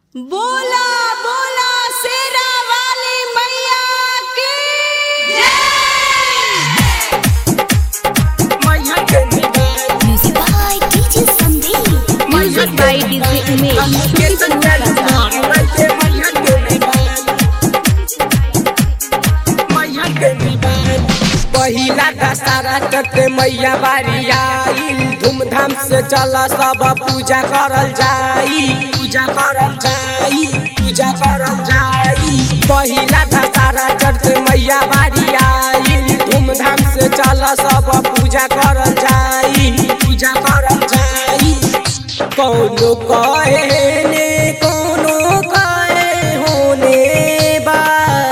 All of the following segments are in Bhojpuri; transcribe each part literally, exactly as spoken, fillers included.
बोला बोला शेरा वाली मैया की Music by D J Sandeep. Music by DJ Umesh पहिला दशहरा चढ़ते मैया बारी आइल, धूमधाम से चला सब पूजा करल जाई, पूजा करल जाई, पूजा करल जाई। पहिला दशहरा चढ़ते मैया बारी आइल, धूमधाम से चला सब पूजा करल जाई, पूजा करल जाई। कोनो कहे ने कोनो कहे होने बा,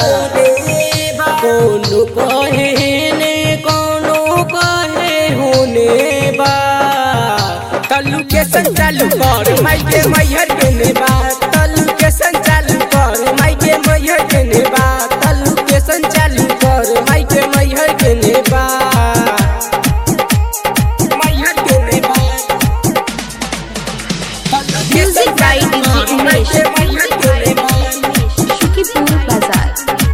कोनो कहे ने कोनो कहे होने बा। तल्लू के संचालू कर माई के मैहर के नेबा, तल्लू के संचालू कर माई के मैहर के नेबा, तल्लू के संचालू कर माई के मैहर के नेबा, मैहर के नेबा। Music by DJ Umesh Shukipur बाजार।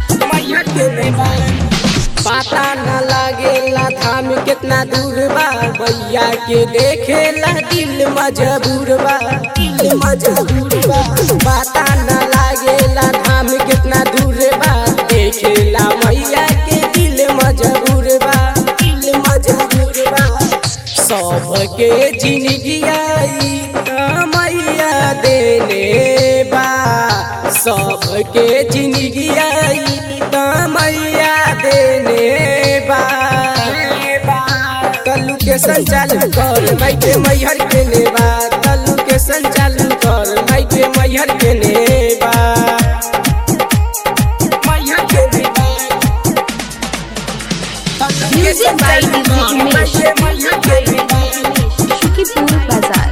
पता न लागेला धाम कितना दूर बा, भैया के देखेला दिल मजबूर बा, दिल मजबूर बा। पता न लागेला धाम कितना दूर बा, देखेला भैया के दिल मजबूर बा, दिल मजबूर बा। सबके जिंदगी आई मैया देने बा, सबके जिंदगी आई मैया देने बा। तल्लू के संचालू कर माई के मैहर के नेबा, तल्लू के संचालू कर माई के मैहर के नेबा, मैहर के नेबा। Music by DJ Umesh Shukipur बाजार।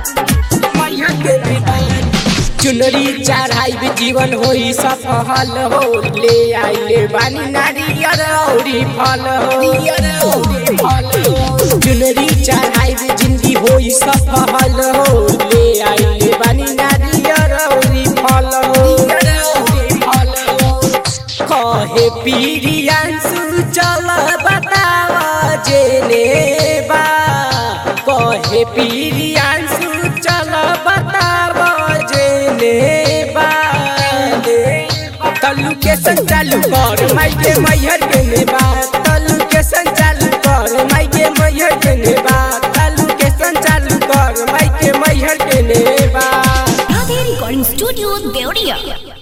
चुनरी चढ़ाई भी जीवन होई सफल हो, ले आइले बानी नारियर औरी फल हो, चुनरी चढ़ाई भी जिंदगी होई सफल हो, ले आइले बानी नारियर औरी फल हो। कहे पीरियांशु चल बतावा जेने बा, कहे पीरियांशु चल बतावा जेने बा। तल्लू के संचालू कर माई के मैहर के नेबा, तल्लू के संचालू कर माई के मैहर के नेबा, तल्लू के संचालू कर माई के मैहर के नेबा। Radhe Recording Studio, Deoria.